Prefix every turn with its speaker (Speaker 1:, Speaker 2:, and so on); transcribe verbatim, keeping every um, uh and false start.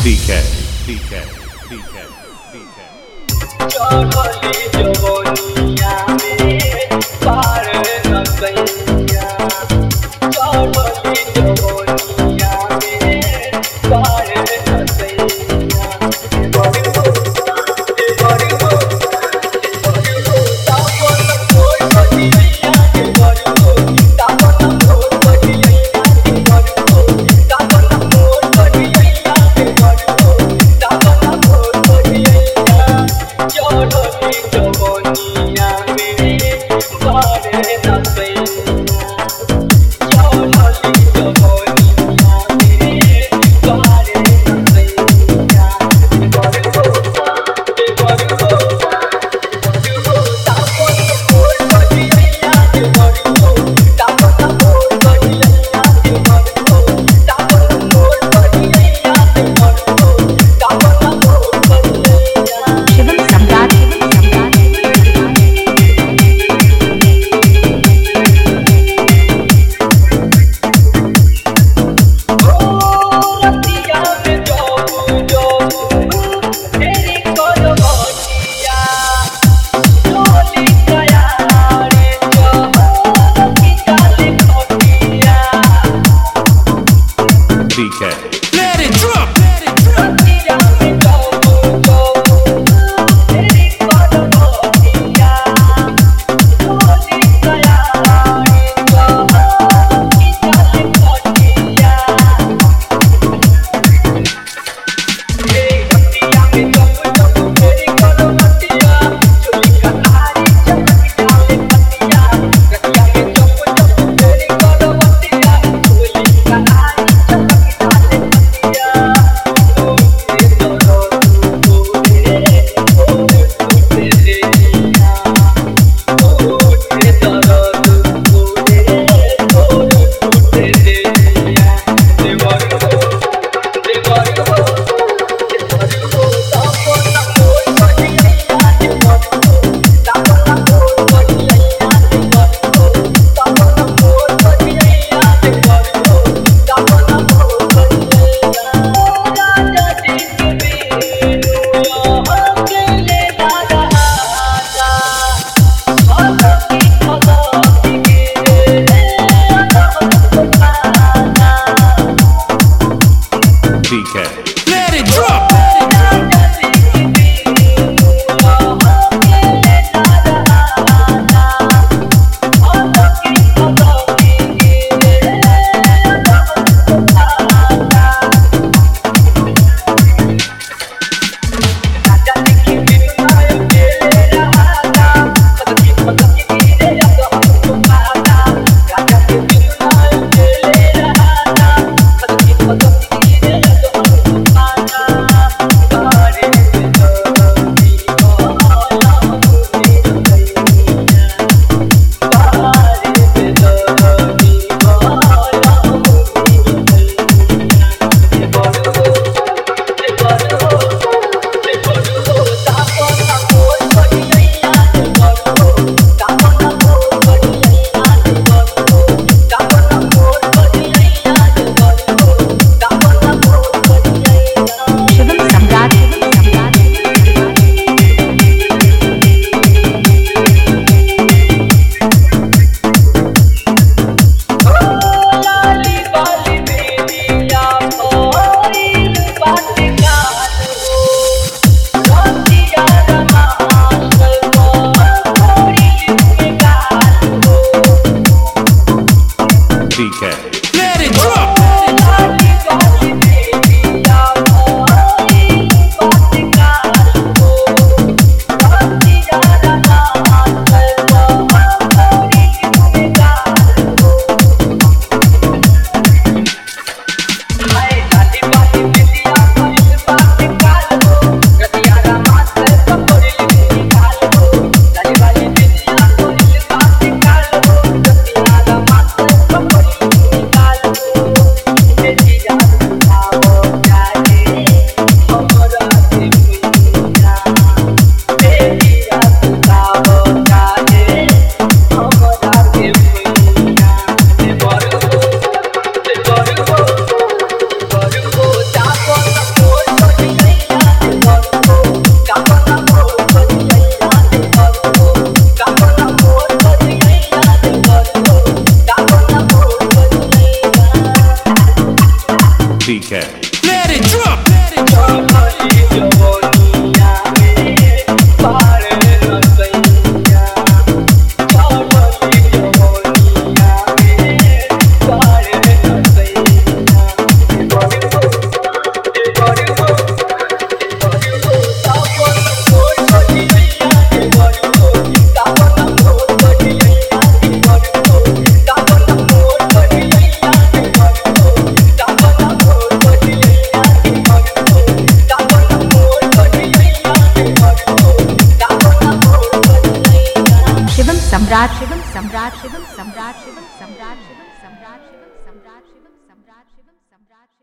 Speaker 1: D K, D K, D K, D K.
Speaker 2: चढ़ली जवनिया में पार न सैया चढ़ली जवनिया में पार न सैया बड़ी हो बड़ी हो बड़ी हो तापन कोई बजिया के बड़ी हो तापन कोई बजिया के बड़ी हो तापन कोई बजिया के बड़ी हो तापन कोई बजिया चढ़ली जवनिया में पार न सैया चढ़ली जवनिया में पार न सैया बड़ी हो बड़ी हो बड़ी हो तापन कोई बजिया के बड़ी हो तापन कोई बजिया के बड़ी हो तापन कोई बजिया के बड़ी हो तापन कोई बजिया
Speaker 3: शिवम सम्राट
Speaker 2: रतिया में जाऊं जाऊं तेरी कदमतिया डोली गया रे जहां की काली खटिया
Speaker 1: D K.
Speaker 4: Let it drop.
Speaker 2: रतिया में जाऊं जाऊं तेरी कदमतिया डोली गया रे जहां की काली खटिया तेरी रतिया में जाऊं जाऊं तेरी कदमतिया चोली कनारी चमक डाले पतिया रतिया में जाऊं जाऊं तेरी कदमतिया चोली कनारी चमक डाले पतिया ओ तेरे दर्द ओरे ओरे टूटे देना ओ तेरे दर्द ओरे ओरे टूटे देना देवर हो देवर हो देवर हो तापन कोई बजिया के बड़ी हो तापन कोई बजिया के बड़ी हो तापन कोई बजिया के बड़ी हो तापन कोई बजिया राजा जी के बीनू यहाँ अकेले ना रहा भगती भगती गिरे अनहद खाना
Speaker 1: D K.
Speaker 4: Let it drop.
Speaker 2: राजा जी के बीनू यहाँ अकेले ना रहा भगती भगती गिरे अनहद खाना राजा जी के बिना अकेले रहा भगती भगती गिरे अनहद खाना राजा के बिना अकेले रहा भगती भगती गिरे अनहद
Speaker 1: D K.
Speaker 4: Let it drop.
Speaker 2: चढ़ली जवनिया में पारे न सैया चढ़ली जवनिया में पारे न सैया बड़ी बड़ी बड़ी बड़ी तावन मोर बजिया के बड़ी तावन मोर बजिया के बड़ी तावन मोर बजिया के बड़ी तावन मोर बजिया के बड़ी तावन मोर बजिया के बड़ी तावन मोर बजिया
Speaker 3: शिवम सम्राट शिवम सम्राट शिवम सम्राट शिवम सम्राट शिवम सम्राट शिवम सम्राट शिवम सम्राट शिवम सम्राट